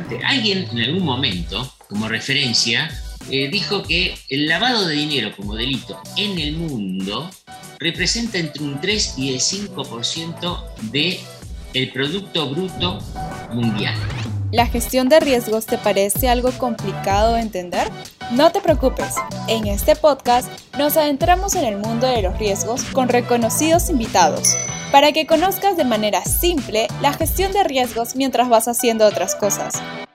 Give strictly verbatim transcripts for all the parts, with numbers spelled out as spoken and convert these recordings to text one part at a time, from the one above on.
importante. Alguien en algún momento, como referencia, eh, dijo que el lavado de dinero como delito en el mundo representa entre un tres y el cinco por ciento del Producto Bruto Mundial. ¿La gestión de riesgos te parece algo complicado de entender? No te preocupes, en este podcast nos adentramos en el mundo de los riesgos con reconocidos invitados, para que conozcas de manera simple la gestión de riesgos mientras vas haciendo otras cosas.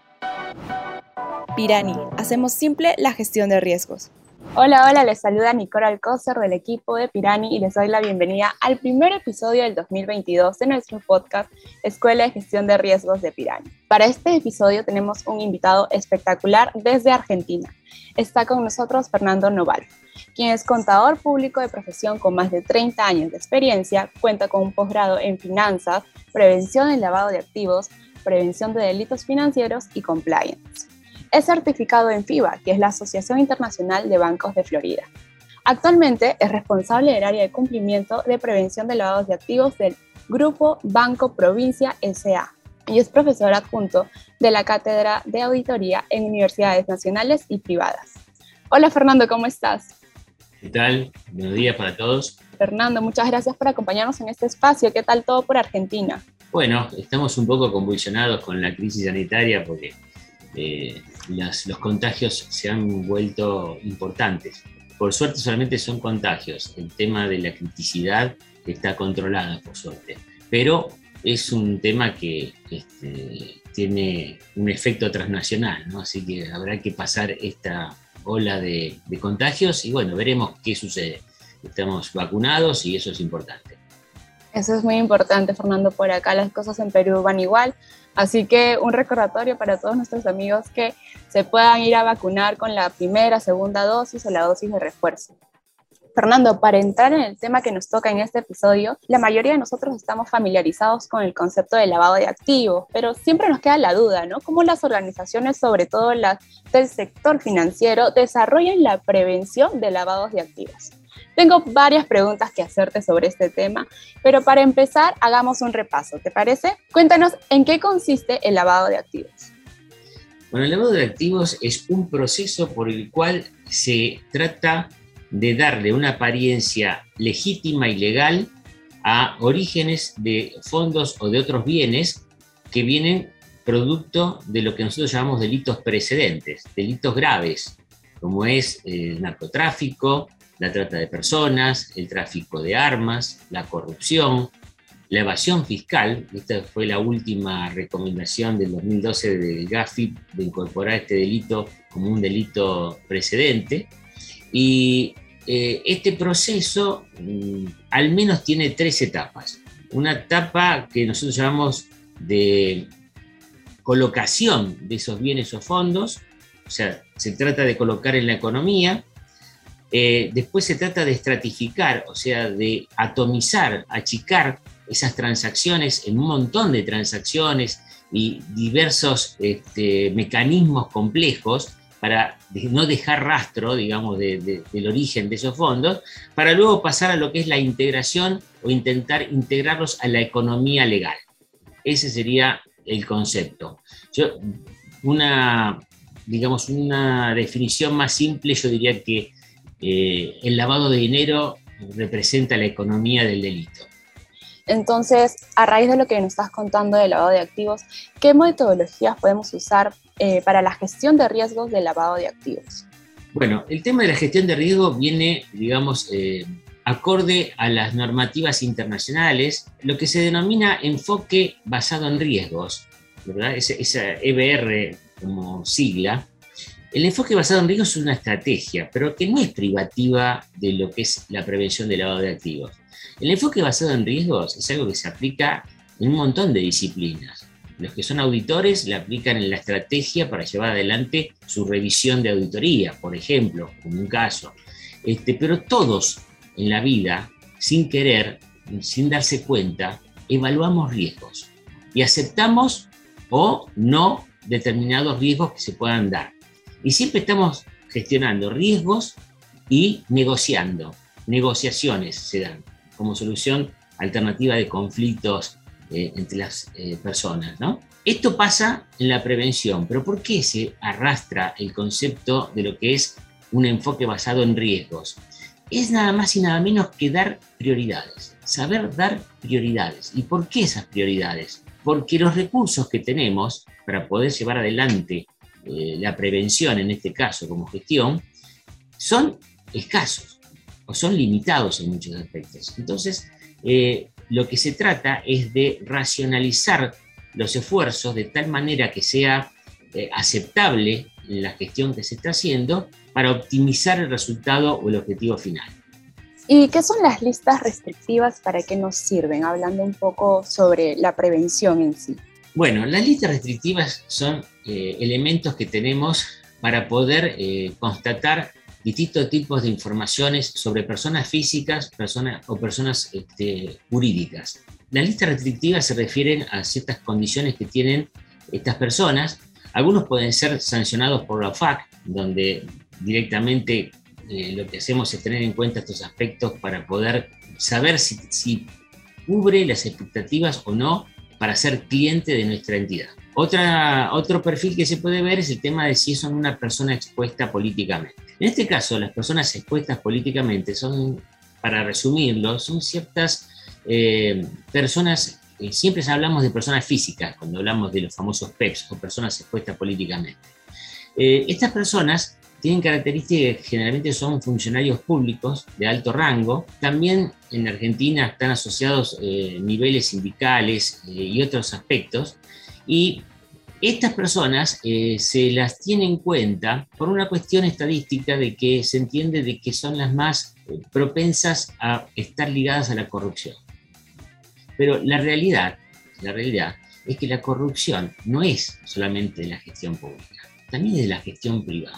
Pirani, hacemos simple la gestión de riesgos. Hola, hola, les saluda Nicole Alcócer del equipo de Pirani y les doy la bienvenida al primer episodio del dos mil veintidós de nuestro podcast Escuela de Gestión de Riesgos de Pirani. Para este episodio tenemos un invitado espectacular desde Argentina. Está con nosotros Fernando Noval, quien es contador público de profesión con más de treinta años de experiencia, cuenta con un posgrado en finanzas, prevención del lavado de activos, prevención de delitos financieros y compliance. Es certificado en FIBA, que es la Asociación Internacional de Bancos de Florida. Actualmente es responsable del área de cumplimiento de prevención de lavados de activos del Grupo Banco Provincia S A y es profesor adjunto de la Cátedra de Auditoría en universidades nacionales y privadas. Hola Fernando, ¿cómo estás? ¿Qué tal? Buenos días para todos. Fernando, muchas gracias por acompañarnos en este espacio. ¿Qué tal todo por Argentina? Bueno, estamos un poco convulsionados con la crisis sanitaria porque eh, las, los contagios se han vuelto importantes. Por suerte solamente son contagios. El tema de la criticidad está controlada, por suerte. Pero es un tema que este, tiene un efecto transnacional, ¿no? Así que habrá que pasar esta ola de, de contagios y bueno, veremos qué sucede. Estamos vacunados y eso es importante. Eso es muy importante, Fernando. Por acá las cosas en Perú van igual, así que un recordatorio para todos nuestros amigos que se puedan ir a vacunar con la primera, segunda dosis o la dosis de refuerzo. Fernando, para entrar en el tema que nos toca en este episodio, la mayoría de nosotros estamos familiarizados con el concepto de lavado de activos, pero siempre nos queda la duda, ¿no? ¿Cómo las organizaciones, sobre todo las del sector financiero, desarrollan la prevención de lavados de activos? Tengo varias preguntas que hacerte sobre este tema, pero para empezar, hagamos un repaso, ¿te parece? Cuéntanos en qué consiste el lavado de activos. Bueno, el lavado de activos es un proceso por el cual se trata de darle una apariencia legítima y legal a orígenes de fondos o de otros bienes que vienen producto de lo que nosotros llamamos delitos precedentes, delitos graves, como es el narcotráfico, la trata de personas, el tráfico de armas, la corrupción, la evasión fiscal. Esta fue la última recomendación del dos mil doce del GAFIP de incorporar este delito como un delito precedente. Y eh, este proceso mm, al menos tiene tres etapas. Una etapa que nosotros llamamos de colocación de esos bienes o fondos, o sea, se trata de colocar en la economía. Eh, después se trata de estratificar, o sea, de atomizar, achicar esas transacciones en un montón de transacciones y diversos este, mecanismos complejos para no dejar rastro, digamos, de, de, del origen de esos fondos, para luego pasar a lo que es la integración o intentar integrarlos a la economía legal. Ese sería el concepto. Yo, una, digamos, una definición más simple, yo diría que Eh, el lavado de dinero representa la economía del delito. Entonces, a raíz de lo que nos estás contando del lavado de activos, ¿qué metodologías podemos usar eh, para la gestión de riesgos del lavado de activos? Bueno, el tema de la gestión de riesgos viene, digamos, eh, acorde a las normativas internacionales, lo que se denomina enfoque basado en riesgos, ¿verdad? Esa, esa E B R como sigla. El enfoque basado en riesgos es una estrategia, pero que no es privativa de lo que es la prevención del lavado de activos. El enfoque basado en riesgos es algo que se aplica en un montón de disciplinas. Los que son auditores la aplican en la estrategia para llevar adelante su revisión de auditoría, por ejemplo, como un caso. Este, pero todos en la vida, sin querer, sin darse cuenta, evaluamos riesgos y aceptamos o no determinados riesgos que se puedan dar. Y siempre estamos gestionando riesgos y negociando. Negociaciones se dan como solución alternativa de conflictos eh, entre las eh, personas, ¿no? Esto pasa en la prevención, pero ¿por qué se arrastra el concepto de lo que es un enfoque basado en riesgos? Es nada más y nada menos que dar prioridades, saber dar prioridades. ¿Y por qué esas prioridades? Porque los recursos que tenemos para poder llevar adelante eh, la prevención, en este caso como gestión, son escasos o son limitados en muchos aspectos. Entonces, eh, lo que se trata es de racionalizar los esfuerzos de tal manera que sea eh, aceptable en la gestión que se está haciendo para optimizar el resultado o el objetivo final. ¿Y qué son las listas restrictivas? ¿Para qué nos sirven? Hablando un poco sobre la prevención en sí. Bueno, las listas restrictivas son eh, elementos que tenemos para poder eh, constatar distintos tipos de informaciones sobre personas físicas personas, o personas este, jurídicas. Las listas restrictivas se refieren a ciertas condiciones que tienen estas personas. Algunos pueden ser sancionados por la O F A C, donde directamente eh, lo que hacemos es tener en cuenta estos aspectos para poder saber si, si cubre las expectativas o no para ser cliente de nuestra entidad. Otra, otro perfil que se puede ver es el tema de si son una persona expuesta políticamente. En este caso, las personas expuestas políticamente son, para resumirlo, son ciertas eh, personas, eh, siempre hablamos de personas físicas cuando hablamos de los famosos P E Ps o personas expuestas políticamente. Eh, estas personas tienen características que generalmente son funcionarios públicos de alto rango. También en Argentina están asociados eh, niveles sindicales eh, y otros aspectos. Y estas personas eh, se las tiene en cuenta por una cuestión estadística de que se entiende de que son las más eh, propensas a estar ligadas a la corrupción. Pero la realidad, la realidad es que la corrupción no es solamente de la gestión pública, también es de la gestión privada.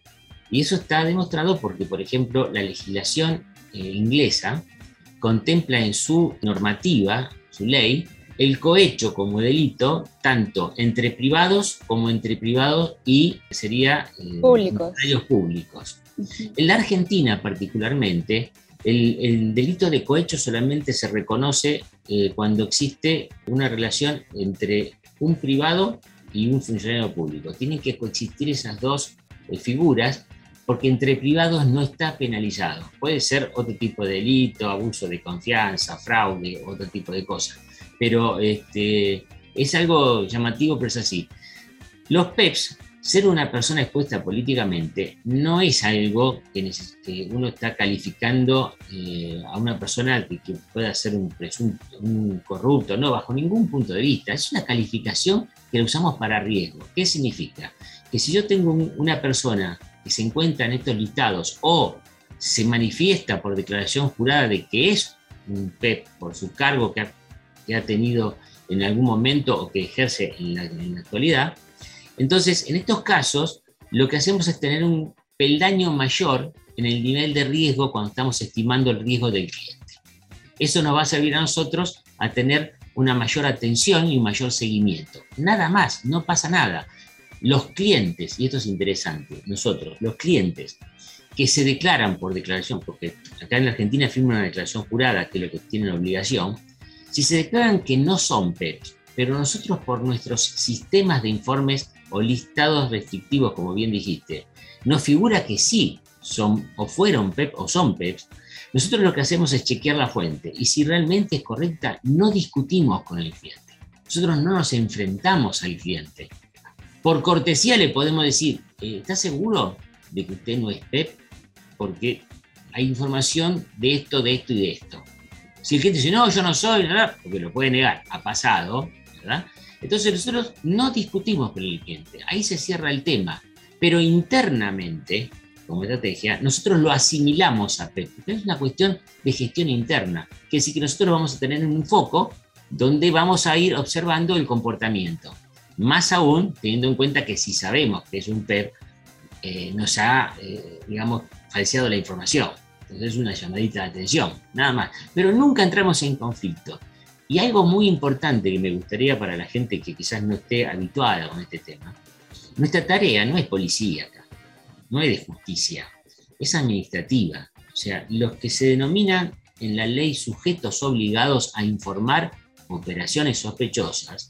Y eso está demostrado porque, por ejemplo, la legislación eh, inglesa contempla en su normativa, su ley, el cohecho como delito, tanto entre privados como entre privados y sería eh, públicos. públicos. Uh-huh. En la Argentina particularmente, el, el delito de cohecho solamente se reconoce eh, cuando existe una relación entre un privado y un funcionario público. Tienen que coexistir esas dos eh, figuras, porque entre privados no está penalizado. Puede ser otro tipo de delito, abuso de confianza, fraude, otro tipo de cosas. Pero este, es algo llamativo, pero es así. Los P E Ps, ser una persona expuesta políticamente, no es algo que, neces- que uno está calificando eh, a una persona que, que pueda ser un presunto, un corrupto, no, bajo ningún punto de vista. Es una calificación que la usamos para riesgo. ¿Qué significa? Que si yo tengo un, una persona que se encuentra en estos listados o se manifiesta por declaración jurada de que es un P E P por su cargo que ha, que ha tenido en algún momento o que ejerce en la, en la actualidad, entonces en estos casos lo que hacemos es tener un peldaño mayor en el nivel de riesgo cuando estamos estimando el riesgo del cliente. Eso nos va a servir a nosotros a tener una mayor atención y un mayor seguimiento. Nada más, no pasa nada. Los clientes, y esto es interesante, nosotros, los clientes que se declaran por declaración, porque acá en la Argentina firman una declaración jurada, que es lo que tienen obligación, si se declaran que no son P E Ps, pero nosotros por nuestros sistemas de informes o listados restrictivos, como bien dijiste, nos figura que sí son o fueron P E Ps o son P E Ps, nosotros lo que hacemos es chequear la fuente, y si realmente es correcta, no discutimos con el cliente. Nosotros no nos enfrentamos al cliente. Por cortesía le podemos decir, ¿está seguro de que usted no es P E P? Porque hay información de esto, de esto y de esto. Si el cliente dice, no, yo no soy, ¿verdad? Porque lo puede negar, ha pasado, ¿verdad? Entonces nosotros no discutimos con el cliente, ahí se cierra el tema. Pero internamente, como estrategia, nosotros lo asimilamos a P E P. Es una cuestión de gestión interna, que es decir que nosotros vamos a tener un foco donde vamos a ir observando el comportamiento. Más aún, teniendo en cuenta que si sabemos que es un P E P, eh, nos ha, eh, digamos, falseado la información. Entonces es una llamadita de atención, nada más. Pero nunca entramos en conflicto. Y algo muy importante que me gustaría para la gente que quizás no esté habituada con este tema, nuestra tarea no es policíaca, no es de justicia, es administrativa. O sea, los que se denominan en la ley sujetos obligados a informar operaciones sospechosas,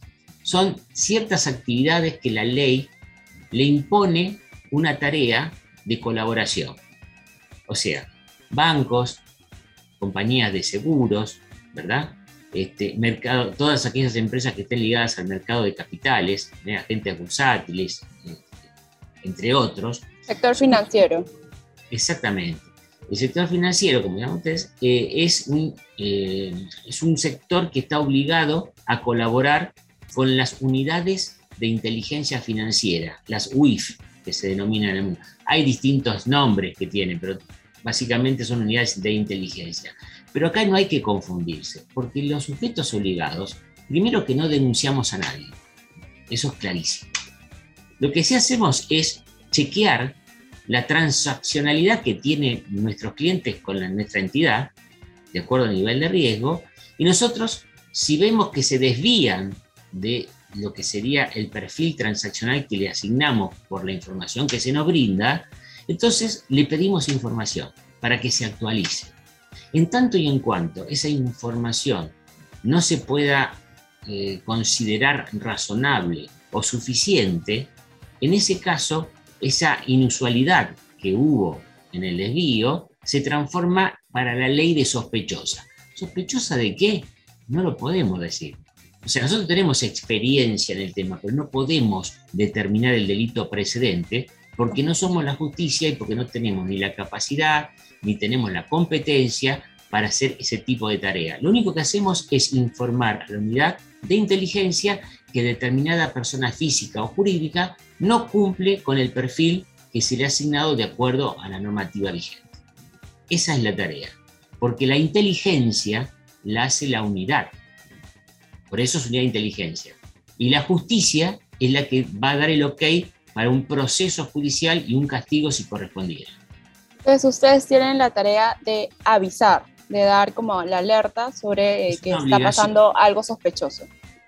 son ciertas actividades que la ley le impone una tarea de colaboración. O sea, bancos, compañías de seguros, ¿verdad? Este, mercado, todas aquellas empresas que estén ligadas al mercado de capitales, ¿eh? agentes bursátiles, eh, entre otros. Sector financiero. Exactamente. El sector financiero, como llaman ustedes, eh, es, un, eh, es un sector que está obligado a colaborar con las unidades de inteligencia financiera, las U I F, que se denominan en el mundo. Hay distintos nombres que tienen, pero básicamente son unidades de inteligencia. Pero acá no hay que confundirse, porque los sujetos obligados, primero que no denunciamos a nadie, eso es clarísimo. Lo que sí hacemos es chequear la transaccionalidad que tienen nuestros clientes con la, nuestra entidad, de acuerdo al nivel de riesgo, y nosotros, si vemos que se desvían de lo que sería el perfil transaccional que le asignamos por la información que se nos brinda, entonces le pedimos información para que se actualice. En tanto y en cuanto esa información no se pueda eh, considerar razonable o suficiente, en ese caso, esa inusualidad que hubo en el desvío se transforma para la ley de sospechosa. ¿Sospechosa de qué? No lo podemos decir. O sea, nosotros tenemos experiencia en el tema, pero no podemos determinar el delito precedente porque no somos la justicia y porque no tenemos ni la capacidad ni tenemos la competencia para hacer ese tipo de tarea. Lo único que hacemos es informar a la unidad de inteligencia que determinada persona física o jurídica no cumple con el perfil que se le ha asignado de acuerdo a la normativa vigente. Esa es la tarea, porque la inteligencia la hace la unidad. Por eso es unidad de inteligencia. Y la justicia es la que va a dar el ok para un proceso judicial y un castigo si correspondiera. Entonces ustedes tienen la tarea de avisar, de dar como la alerta sobre eh, que está pasando algo sospechoso.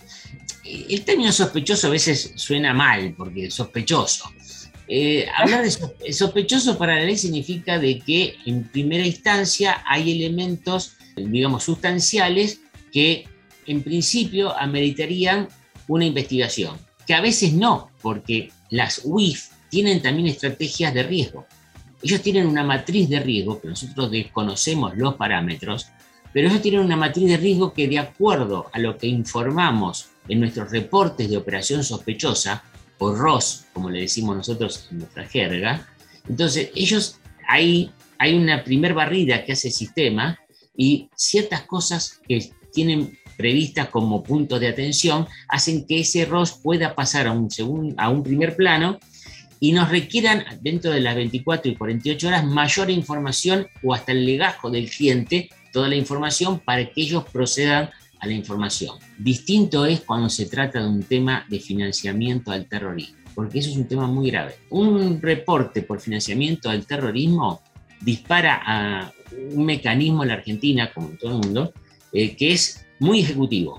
El término sospechoso a veces suena mal, porque sospechoso. Eh, hablar de sospechoso para la ley significa de que en primera instancia hay elementos, digamos, sustanciales que en principio ameritarían una investigación, que a veces no, porque las U I F tienen también estrategias de riesgo. Ellos tienen una matriz de riesgo, que nosotros desconocemos los parámetros, pero ellos tienen una matriz de riesgo que, de acuerdo a lo que informamos en nuestros reportes de operación sospechosa, o R O S, como le decimos nosotros en nuestra jerga, entonces ellos, ahí hay una primer barrida que hace el sistema y ciertas cosas que tienen previstas como puntos de atención hacen que ese R O S pueda pasar a un, segundo, a un primer plano y nos requieran dentro de las veinticuatro y cuarenta y ocho horas mayor información o hasta el legajo del cliente, toda la información para que ellos procedan a la información. Distinto es cuando se trata de un tema de financiamiento al terrorismo, porque eso es un tema muy grave. Un reporte por financiamiento al terrorismo dispara a un mecanismo en la Argentina, como en todo el mundo, eh, que es muy ejecutivo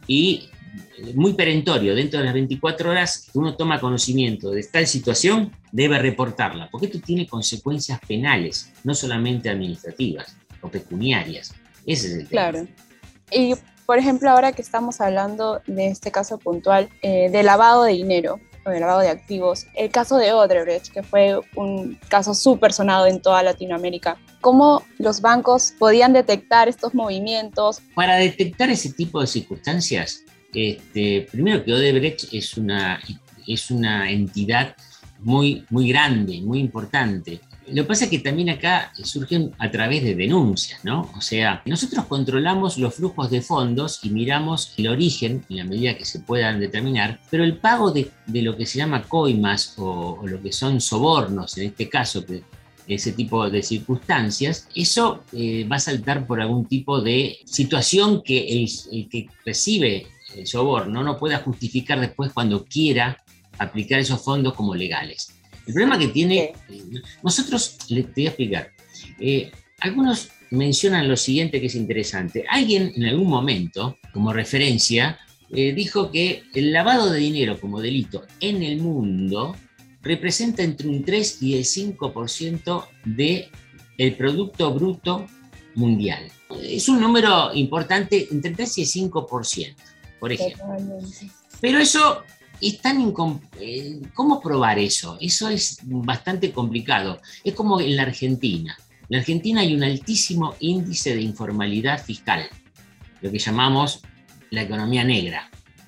y muy perentorio. Dentro de las veinticuatro horas que uno toma conocimiento de tal situación, debe reportarla, porque esto tiene consecuencias penales, no solamente administrativas o pecuniarias. Ese es el tema. Claro. Y, por ejemplo, ahora que estamos hablando de este caso puntual eh, de lavado de dinero o de lavado de activos, el caso de Odebrecht, que fue un caso súper sonado en toda Latinoamérica, ¿cómo los bancos podían detectar estos movimientos? Para detectar ese tipo de circunstancias, este, primero que Odebrecht es una, es una entidad muy, muy grande, muy importante. Lo que pasa es que también acá surgen a través de denuncias, ¿no? O sea, nosotros controlamos los flujos de fondos y miramos el origen en la medida que se puedan determinar, pero el pago de, de lo que se llama coimas o, o lo que son sobornos, en este caso, que ese tipo de circunstancias, eso eh, va a saltar por algún tipo de situación que el, el que recibe el soborno no pueda justificar después cuando quiera aplicar esos fondos como legales. El problema que tiene, eh, nosotros, les te voy a explicar, eh, algunos mencionan lo siguiente que es interesante. Alguien en algún momento, como referencia, eh, dijo que el lavado de dinero como delito en el mundo representa entre un tres y el cinco por ciento del Producto Bruto Mundial. Es un número importante, entre el tres y el cinco por ciento, por ejemplo. Pero eso es tan incom- eh, ¿cómo probar eso? Eso es bastante complicado. Es como en la Argentina. En la Argentina hay un altísimo índice de informalidad fiscal, lo que llamamos la economía negra,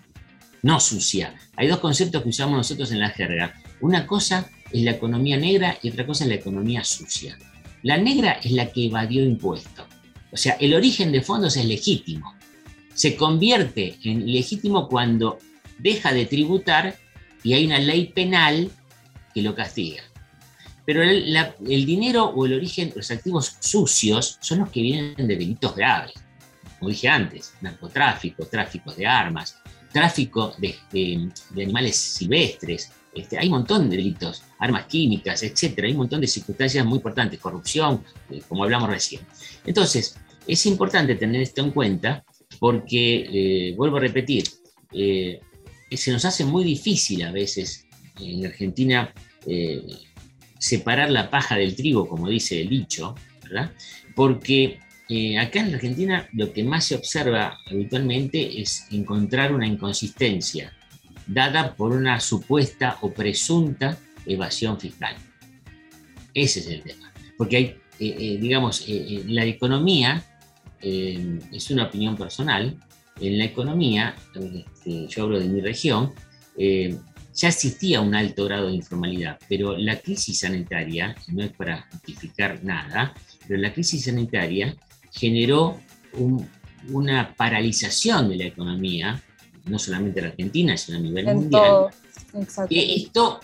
no sucia. Hay dos conceptos que usamos nosotros en la jerga. Una cosa es la economía negra y otra cosa es la economía sucia. La negra es la que evadió impuestos. O sea, el origen de fondos es legítimo. Se convierte en ilegítimo cuando deja de tributar y hay una ley penal que lo castiga. Pero el, la, el dinero o el origen, los activos sucios son los que vienen de delitos graves. Como dije antes, narcotráfico, tráfico de armas, tráfico de, de, de animales silvestres. Este, hay un montón de delitos, armas químicas, etcétera. Hay un montón de circunstancias muy importantes, corrupción, eh, como hablamos recién. Entonces, es importante tener esto en cuenta porque, eh, vuelvo a repetir, eh, se nos hace muy difícil a veces en Argentina eh, separar la paja del trigo, como dice el dicho, ¿verdad? Porque eh, acá en la Argentina lo que más se observa habitualmente es encontrar una inconsistencia dada por una supuesta o presunta evasión fiscal. Ese es el tema. Porque hay, eh, eh, digamos, eh, la economía, eh, es una opinión personal, en la economía, este, yo hablo de mi región, eh, ya existía un alto grado de informalidad, pero la crisis sanitaria, no es para justificar nada, pero la crisis sanitaria generó un, una paralización de la economía, no solamente en Argentina, sino a nivel en mundial. todo. Que esto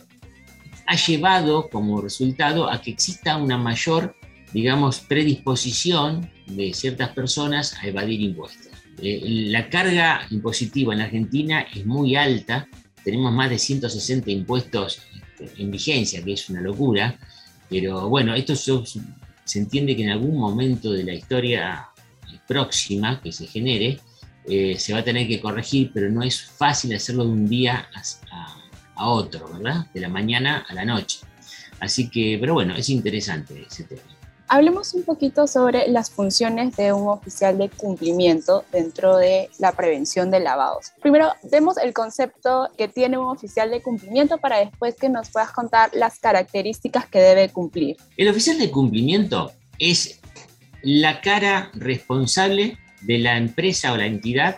ha llevado como resultado a que exista una mayor, digamos, predisposición de ciertas personas a evadir impuestos. Eh, la carga impositiva en Argentina es muy alta, tenemos más de ciento sesenta impuestos este, en vigencia, que es una locura, pero bueno, esto se, se entiende que en algún momento de la historia próxima que se genere, eh, se va a tener que corregir, pero no es fácil hacerlo de un día a, a, a otro, ¿verdad? De la mañana a la noche. Así que, pero bueno, es interesante ese tema. Hablemos un poquito sobre las funciones de un oficial de cumplimiento dentro de la prevención de lavados. Primero, demos el concepto que tiene un oficial de cumplimiento para después que nos puedas contar las características que debe cumplir. El oficial de cumplimiento es la cara responsable de la empresa o la entidad.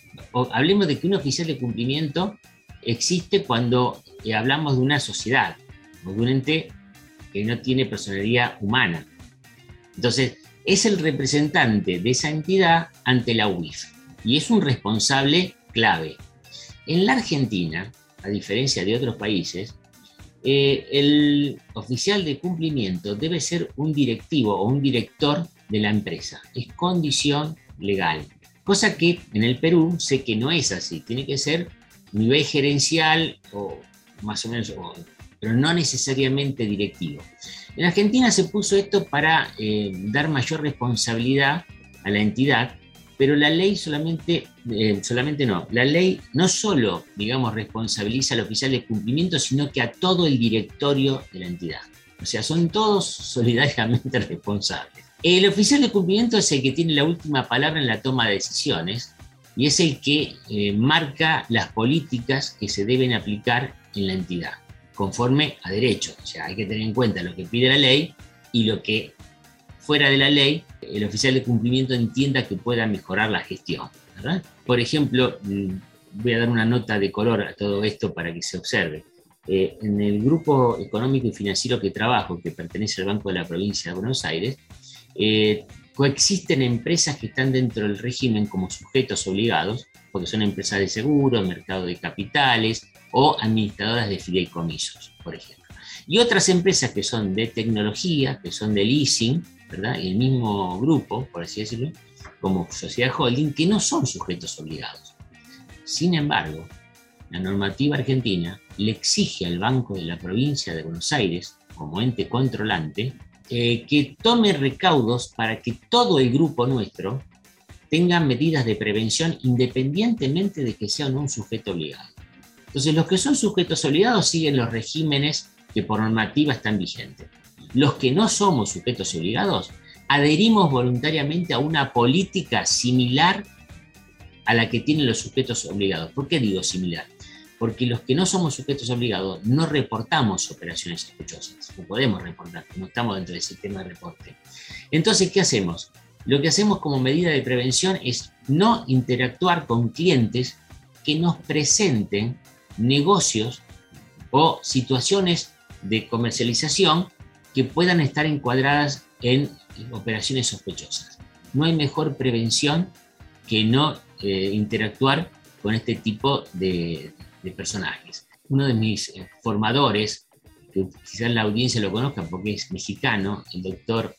O hablemos de que un oficial de cumplimiento existe cuando eh, hablamos de una sociedad o de un ente que no tiene personalidad humana. Entonces, es el representante de esa entidad ante la U I F y es un responsable clave. En la Argentina, a diferencia de otros países, eh, el oficial de cumplimiento debe ser un directivo o un director de la empresa. Es condición legal. Cosa que en el Perú sé que no es así. Tiene que ser nivel gerencial o más o menos, o, pero no necesariamente directivo. En Argentina se puso esto para eh, dar mayor responsabilidad a la entidad, pero la ley solamente, eh, solamente no, la ley no solo, digamos, responsabiliza al oficial de cumplimiento, sino que a todo el directorio de la entidad. O sea, son todos solidariamente responsables. El oficial de cumplimiento es el que tiene la última palabra en la toma de decisiones y es el que eh, marca las políticas que se deben aplicar en la entidad, conforme a derecho. O sea, hay que tener en cuenta lo que pide la ley y lo que fuera de la ley el oficial de cumplimiento entienda que pueda mejorar la gestión, ¿verdad? Por ejemplo, voy a dar una nota de color a todo esto para que se observe. Eh, en el grupo económico y financiero que trabajo, que pertenece al Banco de la Provincia de Buenos Aires, eh, coexisten empresas que están dentro del régimen como sujetos obligados, porque son empresas de seguro, mercado de capitales o administradoras de fideicomisos, por ejemplo. Y otras empresas que son de tecnología, que son de leasing, ¿verdad? El mismo grupo, por así decirlo, como sociedad holding, que no son sujetos obligados. Sin embargo, la normativa argentina le exige al Banco de la Provincia de Buenos Aires, como ente controlante, eh, que tome recaudos para que todo el grupo nuestro tenga medidas de prevención independientemente de que sea o no un sujeto obligado. Entonces, los que son sujetos obligados siguen los regímenes que por normativa están vigentes. Los que no somos sujetos obligados adherimos voluntariamente a una política similar a la que tienen los sujetos obligados. ¿Por qué digo similar? porque los que no somos sujetos obligados no reportamos operaciones sospechosas, no podemos reportar, no estamos dentro del sistema de reporte. Entonces, ¿qué hacemos? Lo que hacemos como medida de prevención es no interactuar con clientes que nos presenten negocios o situaciones de comercialización que puedan estar encuadradas en operaciones sospechosas. No hay mejor prevención que no eh, interactuar con este tipo de, de personajes. Uno de mis eh, formadores, que quizás la audiencia lo conozca porque es mexicano, el doctor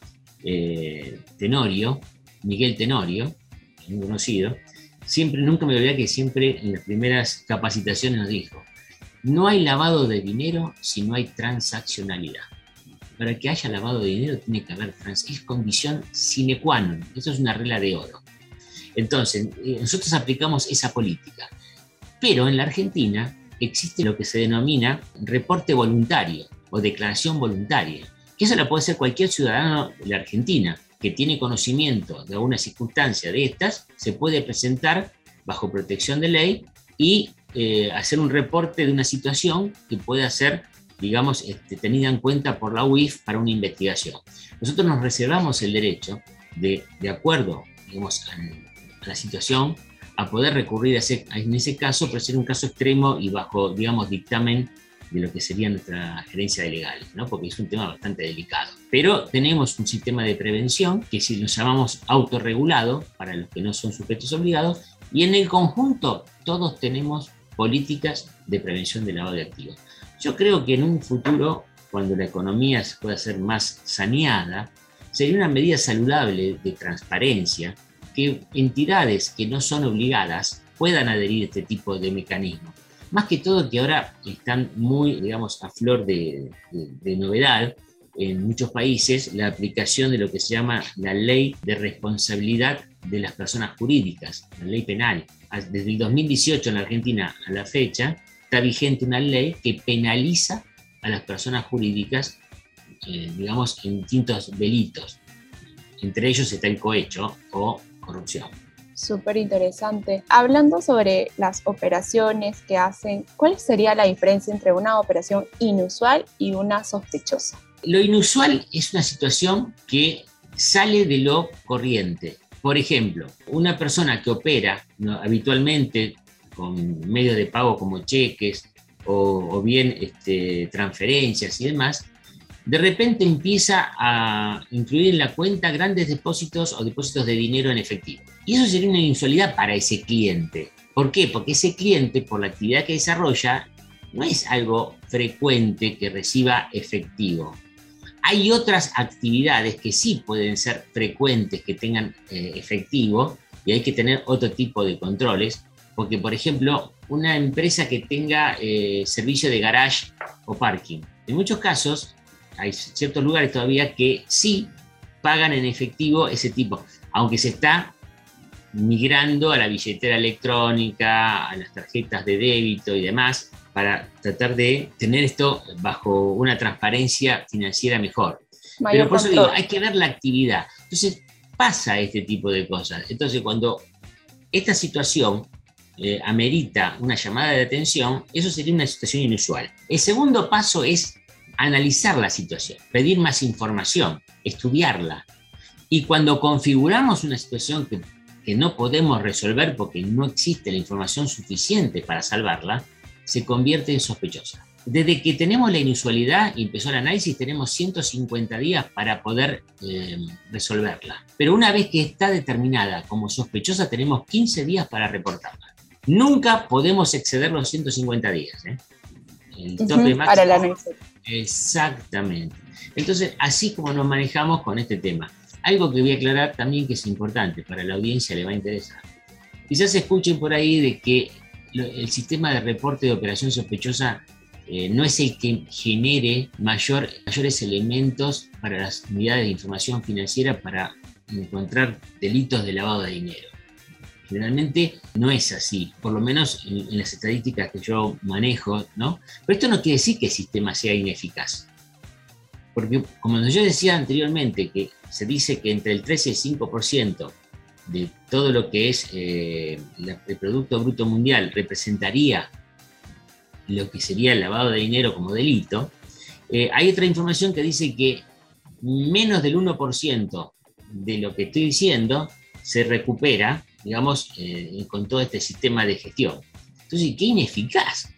eh, Tenorio, Miguel Tenorio, muy conocido, siempre, nunca me olvidé que siempre en las primeras capacitaciones nos dijo: no hay lavado de dinero si no hay transaccionalidad. Para que haya lavado de dinero tiene que haber transaccionalidad, es condición sine qua non, eso es una regla de oro. Entonces, nosotros aplicamos esa política, pero en la Argentina existe lo que se denomina reporte voluntario o declaración voluntaria, que eso la puede hacer cualquier ciudadano de la Argentina que tiene conocimiento de alguna circunstancia de estas, se puede presentar bajo protección de ley y eh, hacer un reporte de una situación que pueda ser, digamos, este, tenida en cuenta por la U I F para una investigación. Nosotros nos reservamos el derecho de, de acuerdo, digamos, a, a la situación, a poder recurrir a ese, a, en ese caso, pero ser un caso extremo y bajo, digamos, dictamen de lo que sería nuestra gerencia de legales, ¿no? Porque es un tema bastante delicado. Pero tenemos un sistema de prevención que si lo llamamos autorregulado, para los que no son sujetos obligados, y en el conjunto todos tenemos políticas de prevención de lavado de activos. Yo creo que en un futuro, cuando la economía pueda ser más saneada, sería una medida saludable de transparencia que entidades que no son obligadas puedan adherir a este tipo de mecanismos. Más que todo que ahora están muy, digamos, a flor de, de, de novedad en muchos países la aplicación de lo que se llama la ley de responsabilidad de las personas jurídicas, la ley penal. Desde el dos mil dieciocho en la Argentina a la fecha está vigente una ley que penaliza a las personas jurídicas, eh, digamos, en distintos delitos. Entre ellos está el cohecho o corrupción. Súper interesante. Hablando sobre las operaciones que hacen, ¿cuál sería la diferencia entre una operación inusual y una sospechosa? Lo inusual es una situación que sale de lo corriente. Por ejemplo, una persona que opera, ¿no?, habitualmente con medios de pago como cheques o, o bien este, transferencias y demás, de repente empieza a incluir en la cuenta grandes depósitos o depósitos de dinero en efectivo. Y eso sería una inusualidad para ese cliente. ¿Por qué? Porque ese cliente, por la actividad que desarrolla, no es algo frecuente que reciba efectivo. Hay otras actividades que sí pueden ser frecuentes que tengan eh, efectivo y hay que tener otro tipo de controles, porque, por ejemplo, una empresa que tenga eh, servicio de garage o parking, en muchos casos hay ciertos lugares todavía que sí pagan en efectivo ese tipo, aunque se está migrando a la billetera electrónica, a las tarjetas de débito y demás, para tratar de tener esto bajo una transparencia financiera mejor. Mayor Pero por eso control. digo, hay que ver la actividad. Entonces pasa este tipo de cosas. Entonces cuando esta situación eh, amerita una llamada de atención, eso sería una situación inusual. El segundo paso es analizar la situación, pedir más información, estudiarla. Y cuando configuramos una situación que, que no podemos resolver porque no existe la información suficiente para salvarla, se convierte en sospechosa. Desde que tenemos la inusualidad y empezó el análisis, tenemos ciento cincuenta días para poder eh, resolverla. Pero una vez que está determinada como sospechosa, tenemos quince días para reportarla. Nunca podemos exceder los ciento cincuenta días, ¿eh? El tope Uh-huh, máximo. para el análisis. Exactamente. Entonces, así como nos manejamos con este tema. Algo que voy a aclarar también que es importante, para la audiencia le va a interesar. Quizás escuchen por ahí de que el sistema de reporte de operación sospechosa eh, no es el que genere mayor, mayores elementos para las unidades de información financiera para encontrar delitos de lavado de dinero. Generalmente no es así, por lo menos en, en las estadísticas que yo manejo, ¿no? Pero esto no quiere decir que el sistema sea ineficaz. Porque, como yo decía anteriormente, que se dice que entre el trece y el cinco por ciento de todo lo que es eh, el Producto Bruto Mundial representaría lo que sería el lavado de dinero como delito, eh, hay otra información que dice que menos del uno por ciento de lo que estoy diciendo se recupera, digamos, eh, con todo este sistema de gestión. Entonces, qué ineficaz,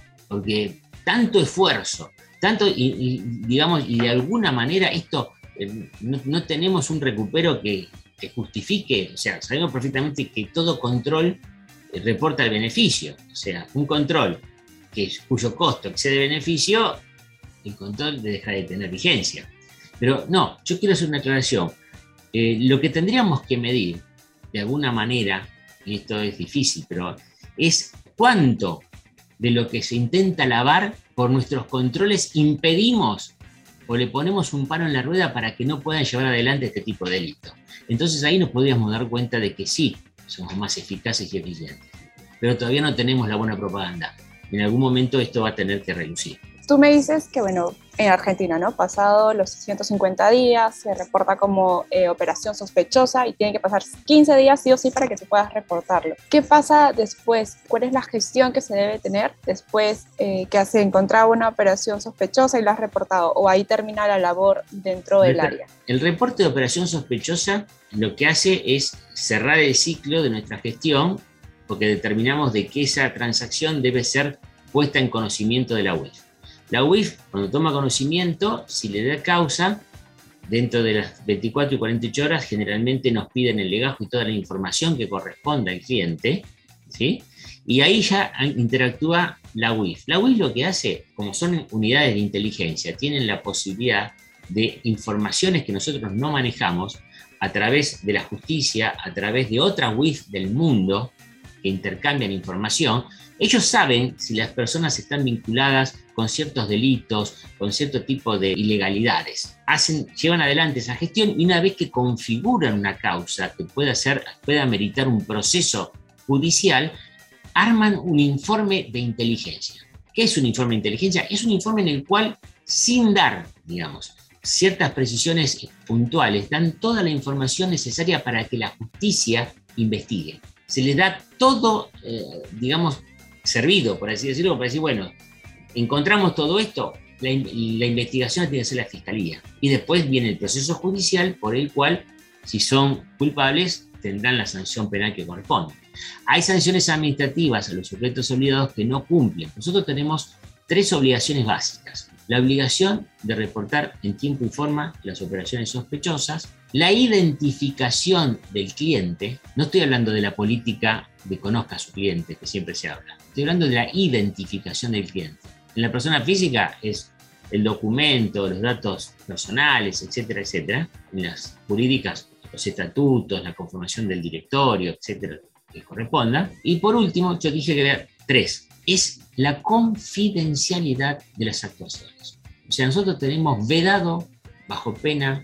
porque tanto esfuerzo, tanto, y, y, digamos, y de alguna manera esto, eh, no, no tenemos un recupero que, que justifique, o sea, sabemos perfectamente que todo control eh, reporta el beneficio, o sea, un control que, cuyo costo excede beneficio, el control deja de tener vigencia. Pero no, yo quiero hacer una aclaración. Eh, lo que tendríamos que medir, de alguna manera, y esto es difícil, pero es cuánto de lo que se intenta lavar por nuestros controles impedimos o le ponemos un palo en la rueda para que no puedan llevar adelante este tipo de delito. Entonces ahí nos podríamos dar cuenta de que sí, somos más eficaces y eficientes. Pero todavía no tenemos la buena propaganda. En algún momento esto va a tener que relucir. Tú me dices que, bueno, en Argentina, ¿no? Pasado los ciento cincuenta días, se reporta como eh, operación sospechosa y tiene que pasar quince días sí o sí para que se pueda reportarlo. ¿Qué pasa después? ¿Cuál es la gestión que se debe tener después eh, que se encontraba una operación sospechosa y la has reportado? ¿O ahí termina la labor dentro del área? El reporte de operación sospechosa lo que hace es cerrar el ciclo de nuestra gestión, porque determinamos de que esa transacción debe ser puesta en conocimiento de la U I F. La U I F, cuando toma conocimiento, si le da causa, dentro de las veinticuatro y cuarenta y ocho horas, generalmente nos piden el legajo y toda la información que corresponda al cliente, ¿sí? Y ahí ya interactúa la U I F. La U I F lo que hace, como son unidades de inteligencia, tienen la posibilidad de informaciones que nosotros no manejamos a través de la justicia, a través de otras U I F del mundo que intercambian información. Ellos saben si las personas están vinculadas con ciertos delitos, con cierto tipo de ilegalidades. Hacen, llevan adelante esa gestión y una vez que configuran una causa que pueda, ser, pueda meritar un proceso judicial, arman un informe de inteligencia. ¿Qué es un informe de inteligencia? Es un informe en el cual, sin dar, digamos, ciertas precisiones puntuales, dan toda la información necesaria para que la justicia investigue. Se les da todo, eh, digamos, servido, por así decirlo, para decir, bueno, encontramos todo esto, la, la investigación tiene que ser la fiscalía. Y después viene el proceso judicial por el cual, si son culpables, tendrán la sanción penal que corresponde. Hay sanciones administrativas a los sujetos obligados que no cumplen. Nosotros tenemos tres obligaciones básicas. La obligación de reportar en tiempo y forma las operaciones sospechosas, la identificación del cliente, no estoy hablando de la política de conozca a su cliente, que siempre se habla, estoy hablando de la identificación del cliente. En la persona física es el documento, los datos personales, etcétera, etcétera. En las jurídicas, los estatutos, la conformación del directorio, etcétera, que corresponda. Y por último, yo dije que había tres, es la confidencialidad de las actuaciones. O sea, nosotros tenemos vedado, bajo pena,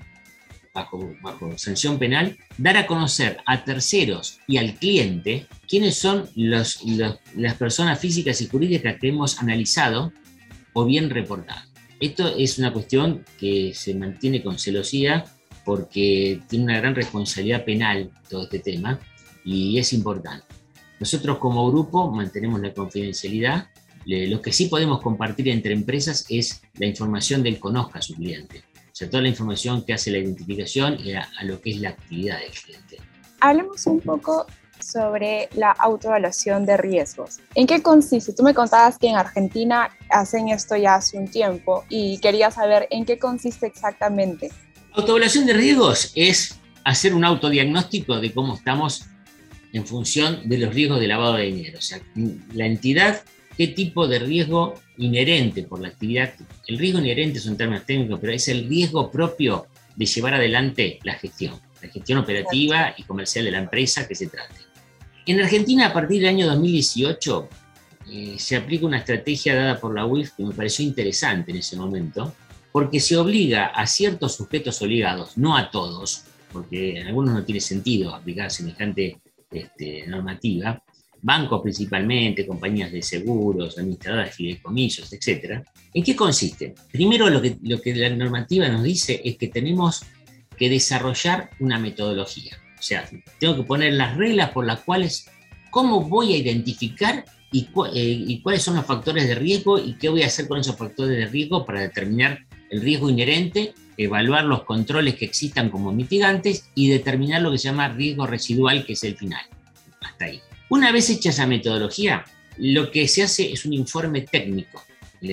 bajo, bajo sanción penal, dar a conocer a terceros y al cliente quiénes son los, los, las personas físicas y jurídicas que hemos analizado o bien reportado. Esto es una cuestión que se mantiene con celosía porque tiene una gran responsabilidad penal todo este tema y es importante. Nosotros como grupo mantenemos la confidencialidad. Lo que sí podemos compartir entre empresas es la información del conozca a su cliente. O sea, toda la información que hace la identificación y a, a lo que es la actividad del cliente. Hablemos un poco sobre la autoevaluación de riesgos. ¿En qué consiste? Tú me contabas que en Argentina hacen esto ya hace un tiempo y quería saber en qué consiste exactamente. Autoevaluación de riesgos es hacer un autodiagnóstico de cómo estamos en función de los riesgos de lavado de dinero. O sea, la entidad, qué tipo de riesgo inherente por la actividad. El riesgo inherente son términos técnicos, pero es el riesgo propio de llevar adelante la gestión, la gestión operativa y comercial de la empresa que se trate. En Argentina, a partir del año dos mil dieciocho, eh, se aplica una estrategia dada por la U I F que me pareció interesante en ese momento, porque se obliga a ciertos sujetos obligados, no a todos, porque en algunos no tiene sentido aplicar semejante este, normativa, bancos principalmente, compañías de seguros, administradoras de fideicomisos, etcétera. ¿En qué consiste? Primero, lo que, lo que la normativa nos dice es que tenemos que desarrollar una metodología. O sea, tengo que poner las reglas por las cuales, ¿cómo voy a identificar y, cu eh, y cuáles son los factores de riesgo y qué voy a hacer con esos factores de riesgo para determinar el riesgo inherente, evaluar los controles que existan como mitigantes y determinar lo que se llama riesgo residual, que es el final. Hasta ahí. Una vez hecha esa metodología, lo que se hace es un informe técnico.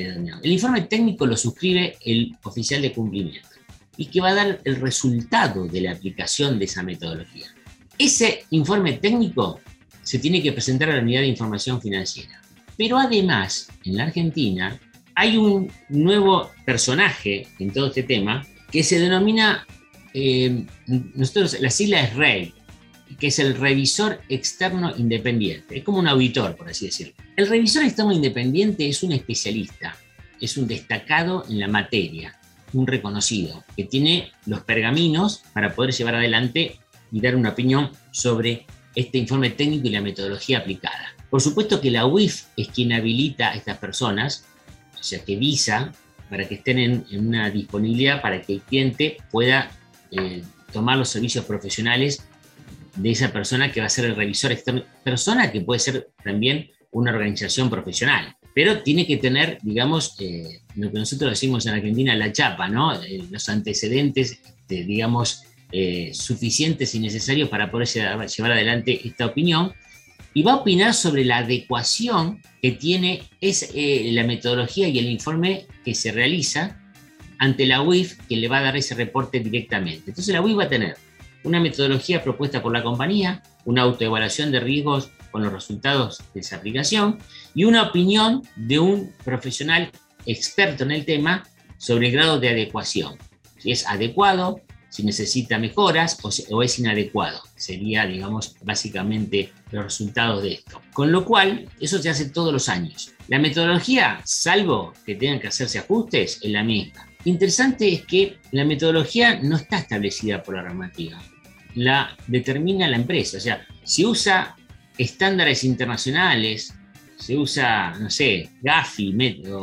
El informe técnico lo suscribe el oficial de cumplimiento y que va a dar el resultado de la aplicación de esa metodología. Ese informe técnico se tiene que presentar a la unidad de información financiera. Pero además, en la Argentina, hay un nuevo personaje en todo este tema que se denomina, eh, nosotros, la sigla es R E I, que es el revisor externo independiente. Es como un auditor, por así decirlo. El revisor externo independiente es un especialista, es un destacado en la materia, un reconocido, que tiene los pergaminos para poder llevar adelante y dar una opinión sobre este informe técnico y la metodología aplicada. Por supuesto que la U I F es quien habilita a estas personas, o sea, que visa para que estén en, en una disponibilidad para que el cliente pueda eh, tomar los servicios profesionales de esa persona que va a ser el revisor externo, persona que puede ser también una organización profesional, pero tiene que tener, digamos, eh, lo que nosotros decimos en Argentina, la chapa, ¿no? Eh, los antecedentes, este, digamos, eh, suficientes y necesarios para poder llevar, llevar adelante esta opinión, y va a opinar sobre la adecuación que tiene es, eh, la metodología y el informe que se realiza ante la U I F, que le va a dar ese reporte directamente. Entonces la U I F va a tener una metodología propuesta por la compañía, una autoevaluación de riesgos con los resultados de esa aplicación y una opinión de un profesional experto en el tema sobre el grado de adecuación. Si es adecuado, si necesita mejoras o, si, o es inadecuado. Sería, digamos, básicamente los resultados de esto. Con lo cual, eso se hace todos los años. La metodología, salvo que tengan que hacerse ajustes, es la misma. Interesante es que la metodología no está establecida por la normativa, la determina la empresa. O sea, si usa estándares internacionales, se usa, no sé, Gafi o,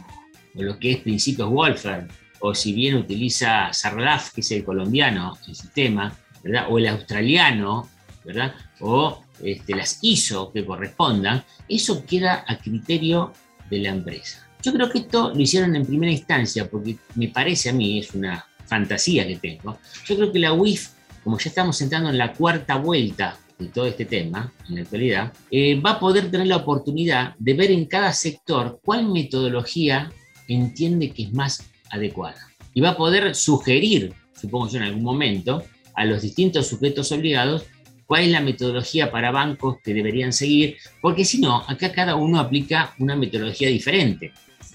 o lo que es principios Wolfram, o si bien utiliza Sarlaf, que es el colombiano, el sistema, ¿verdad? O el australiano, ¿verdad? O este, las I S O que correspondan, eso queda a criterio de la empresa. Yo creo que esto lo hicieron en primera instancia porque me parece a mí, es una fantasía que tengo, yo creo que la U I F, como ya estamos entrando en la cuarta vuelta de todo este tema, en la actualidad, eh, va a poder tener la oportunidad de ver en cada sector cuál metodología entiende que es más adecuada. Y va a poder sugerir, supongo yo en algún momento, a los distintos sujetos obligados cuál es la metodología para bancos que deberían seguir, porque si no, acá cada uno aplica una metodología diferente.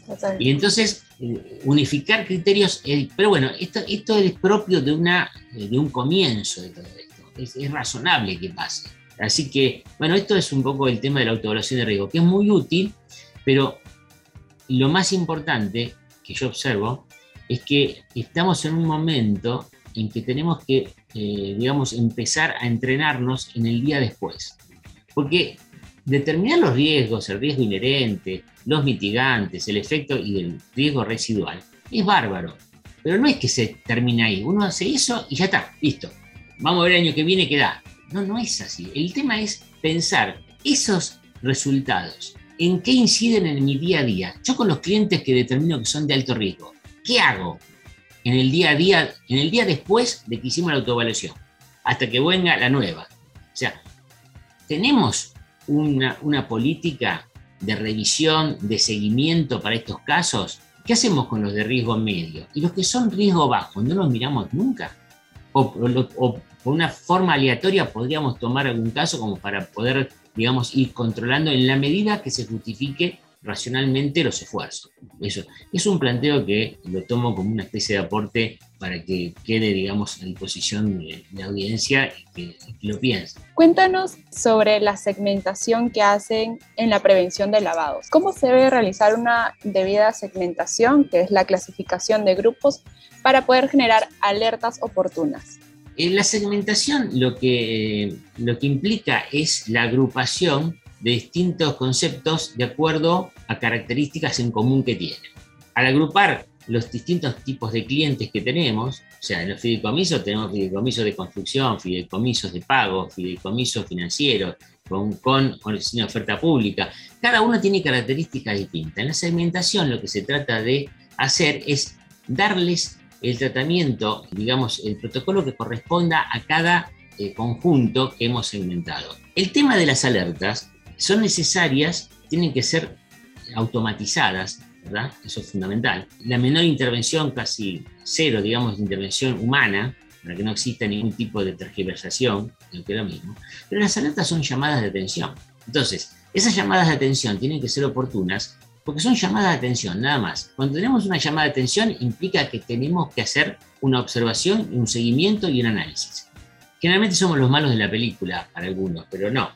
Y entonces, unificar criterios, eh, pero bueno, esto, esto es propio de, una, de un comienzo de todo esto. Es, es razonable que pase. Así que, bueno, esto es un poco el tema de la autoevaluación de riesgo, que es muy útil, pero lo más importante que yo observo es que estamos en un momento en que tenemos que, eh, digamos, empezar a entrenarnos en el día después. Porque determinar los riesgos, el riesgo inherente, los mitigantes, el efecto y el riesgo residual, es bárbaro. Pero no es que se termine ahí. Uno hace eso y ya está, listo. Vamos a ver el año que viene qué da. No, no es así. El tema es pensar esos resultados, en qué inciden en mi día a día. Yo con los clientes que determino que son de alto riesgo, ¿qué hago en el día a día, en el día después de que hicimos la autoevaluación, hasta que venga la nueva? O sea, tenemos una, una política de revisión, de seguimiento para estos casos. ¿Qué hacemos con los de riesgo medio? Y los que son riesgo bajo, ¿no los miramos nunca? O, o, o por una forma aleatoria podríamos tomar algún caso como para poder, digamos, ir controlando en la medida que se justifique racionalmente los esfuerzos. Eso es un planteo que lo tomo como una especie de aporte para que quede, digamos, a disposición de la audiencia y que, que lo piense. Cuéntanos sobre la segmentación que hacen en la prevención de lavados. ¿Cómo se debe realizar una debida segmentación, que es la clasificación de grupos, para poder generar alertas oportunas? En la segmentación lo que, lo que implica es la agrupación de distintos conceptos de acuerdo a características en común que tienen. Al agrupar los distintos tipos de clientes que tenemos, o sea, en los fideicomisos tenemos fideicomisos de construcción, fideicomisos de pago, fideicomisos financieros, con, con o sin oferta pública. Cada uno tiene características distintas. En la segmentación lo que se trata de hacer es darles el tratamiento, digamos, el protocolo que corresponda a cada eh, conjunto que hemos segmentado. El tema de las alertas son necesarias, tienen que ser automatizadas, ¿verdad? Eso es fundamental. La menor intervención, casi cero, digamos, de intervención humana, para que no exista ningún tipo de tergiversación, que es lo mismo. Pero las alertas son llamadas de atención. Entonces, esas llamadas de atención tienen que ser oportunas porque son llamadas de atención, nada más. Cuando tenemos una llamada de atención implica que tenemos que hacer una observación, un seguimiento y un análisis. Generalmente somos los malos de la película para algunos, pero no.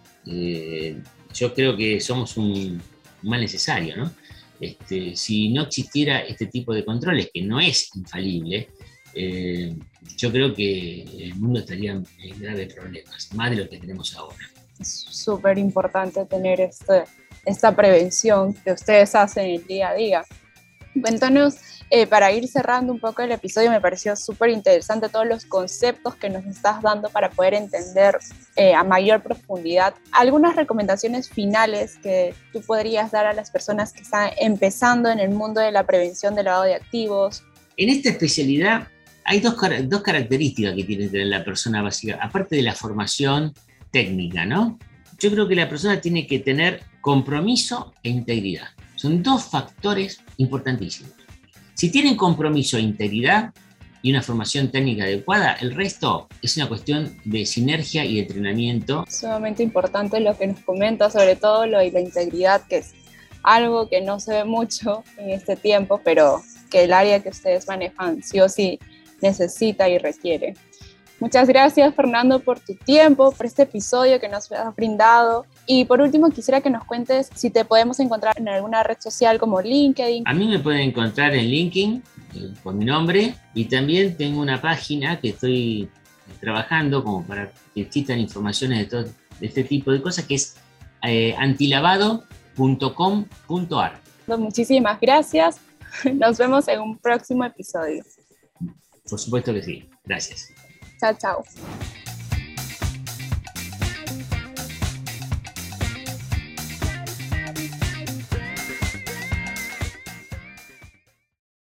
Eh, yo creo que somos un mal necesario, ¿no? Este, si no existiera este tipo de controles, que no es infalible, eh, yo creo que el mundo estaría en graves problemas, más de lo que tenemos ahora. Es súper importante tener este, esta prevención que ustedes hacen el día a día. Cuéntanos, eh, para ir cerrando un poco el episodio, me pareció súper interesante todos los conceptos que nos estás dando para poder entender eh, a mayor profundidad. Algunas recomendaciones finales que tú podrías dar a las personas que están empezando en el mundo de la prevención del lavado de activos. En esta especialidad hay dos, dos características que tiene que tener la persona básica, aparte de la formación técnica, ¿no? Yo creo que la persona tiene que tener compromiso e integridad. Son dos factores importantísimos. Si tienen compromiso e integridad y una formación técnica adecuada, el resto es una cuestión de sinergia y de entrenamiento. Sumamente importante lo que nos comenta, sobre todo lo de la integridad, que es algo que no se ve mucho en este tiempo, pero que el área que ustedes manejan sí o sí necesita y requiere. Muchas gracias, Fernando, por tu tiempo, por este episodio que nos has brindado. Y por último, quisiera que nos cuentes si te podemos encontrar en alguna red social como LinkedIn. A mí me pueden encontrar en LinkedIn eh, por mi nombre, y también tengo una página que estoy trabajando como para que existan informaciones de, todo, de este tipo de cosas, que es eh, antilavado punto com punto a r. Muchísimas gracias. Nos vemos en un próximo episodio. Por supuesto que sí. Gracias. Chao, chao.